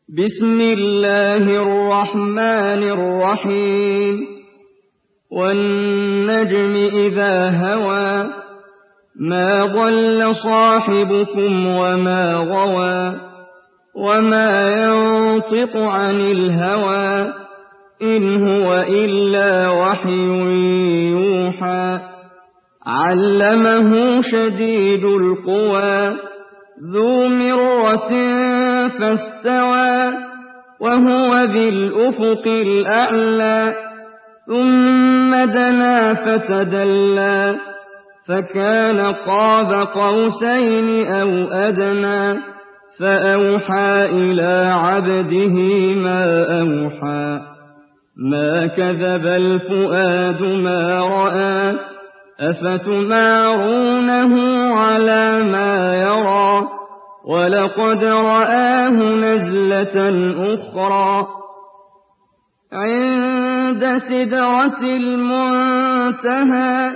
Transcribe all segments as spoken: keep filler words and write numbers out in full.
بسم الله الرحمن الرحيم والنجم إذا هوى ما ضل صاحبكم وما غوى وما ينطق عن الهوى إن هو إلا وحي يوحى علمه شديد القوى ذو مرة فاستوى وهو بالأفق الأعلى ثم دنا فتدلى فكان قاب قوسين أو أدنى فأوحى إلى عبده ما أوحى ما كذب الفؤاد ما رأى أفتمارونه على ما يرى ولقد رآه نزلة أخرى عند سدرة المنتهى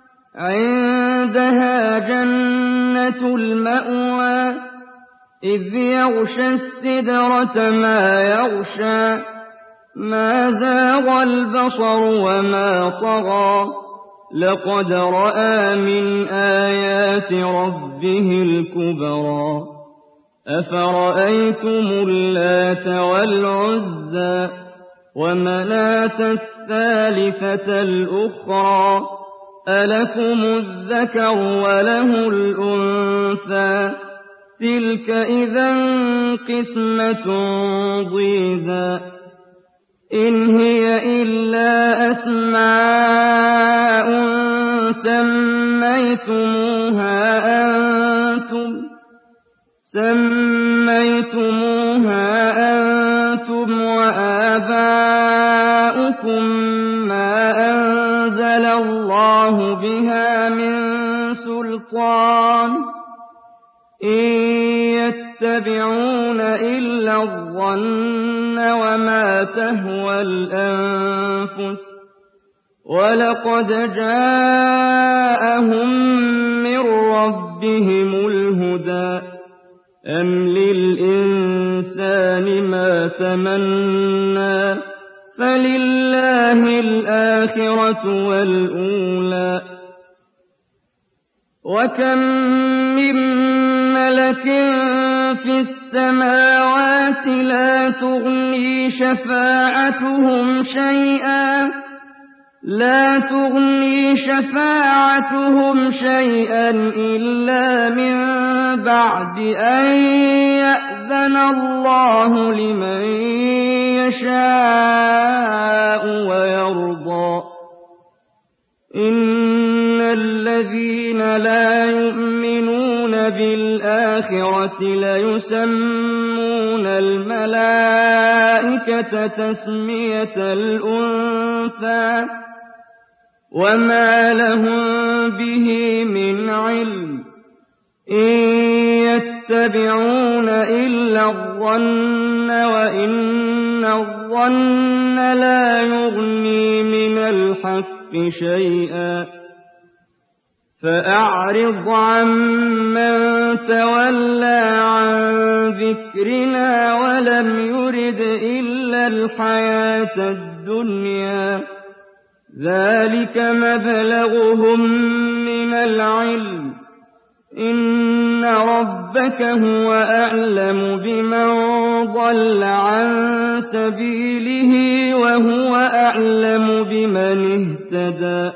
عندها جنة المأوى إذ يغشى السدرة ما يغشى ما زاغ البصر وما طغى لقد رأى من آيات ربه الكبرى أفرأيتم اللات والعزى ومناة الثالثة الأخرى ألكم الذكر وله الأنثى تلك إذا قسمة ضيزى إن هي إلا أسماء سميتموها أنتم سميتموها أنتم وآباؤكم ما أنزل الله بها من سلطان إن يتبعون إلا الظن وما تهوى الأنفس ولقد جاءهم من ربهم الهدى أم للإنسان ما تمنى فلله الآخرة والأولى وكم من ملك في السماوات لا تغني شفاعتهم شيئا لا تغني شفاعتهم شيئا إلا من بعد أن يأذن الله لمن يشاء ويرضى إن الذين لا يؤمنون بالآخرة ليسمون الملائكة تسمية الأنثى وما لهم به من علم إن يتبعون إلا الظن وإن الظن لا يغني من الحق شيئا فأعرض عمن تولى عن ذكرنا ولم يرد إلا الحياة الدنيا ذلك مبلغهم من العلم إن ربك هو أعلم بمن ضل عن سبيله وهو أعلم بمن اهتدى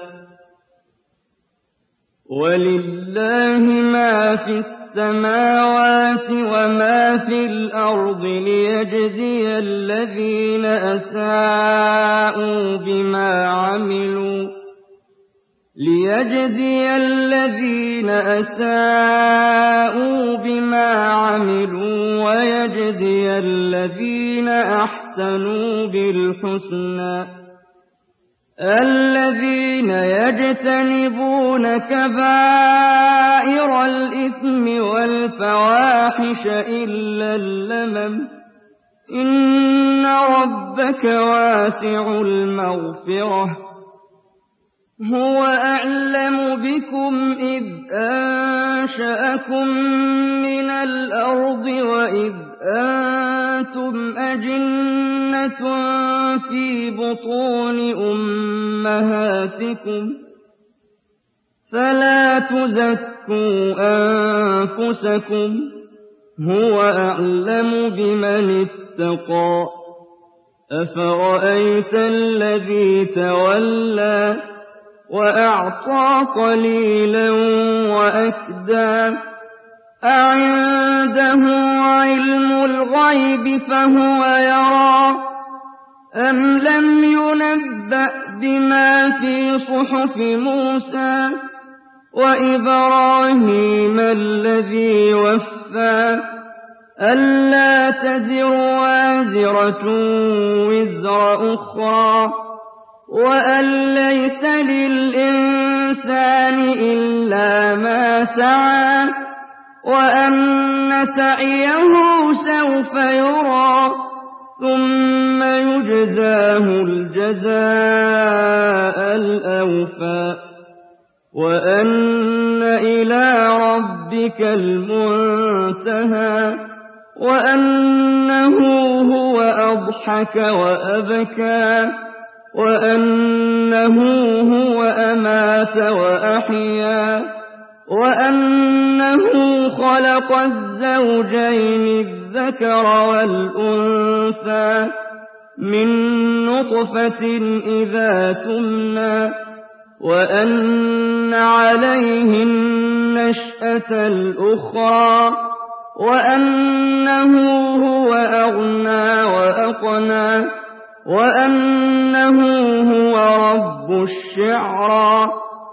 ولله ما في السماوات وما في الأرض ليجزي الذين أساءوا بما عملوا ليجزي الذين أساءوا بما عملوا ويجزي الذين أحسنوا بالحسنى الذين يجتنبون كبائر الإثم والفواحش إلا اللمم إن ربك واسع المغفرة هو أعلم بكم إذ أنشأكم من الأرض وإذ أنتم أجنة في بطون أمهاتكم فلا تزكوا أنفسكم هو أعلم بمن اتقى أفرأيت الذي تولى وأعطى قليلا وأكدى أعنده علم الغيب فهو يرى أم لم ينبأ بما في صحف موسى وإبراهيم الذي وفى ألا تزر وازرة وزر أخرى وأن ليس للإنسان إلا ما سعى وأن سعيه سوف يرى ثم يجزاه الجزاء الأوفى وأن إلى ربك المنتهى وأنه هو أضحك وأبكى وأنه هو أمات وأحيا وأنه خلق الزوجين الذكر والأنثى من نطفة إذا تمنى وأن عليه النشأة الأخرى وأنه هو أغنى وأقنى وأنه هو رب الشعرى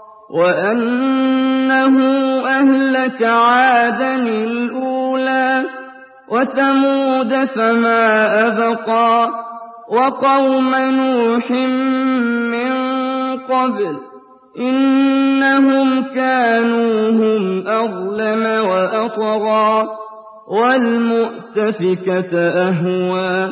وأنه أهلك عادا الأولى وثمود فما أبقى وقوم نوح من قبل إنهم كانوا هم أظلم وأطغى والمؤتفكة أهوى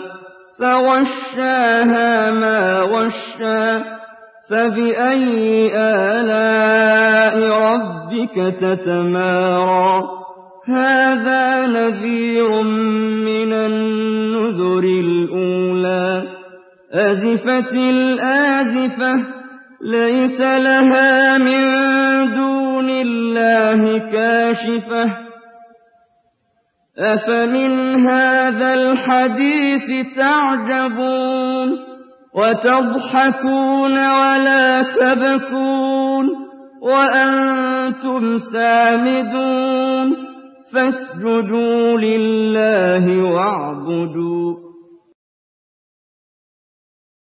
فغشاها ما غشى فبأي آلاء ربك تتمارى هذا نذير من النذر الأولى أزفت الآزفة ليس لها من دون الله كاشفة أفمن هذا الحديث تعجبون وتضحكون ولا تبكون وأنتم سامدون فاسجدوا لله واعبدوا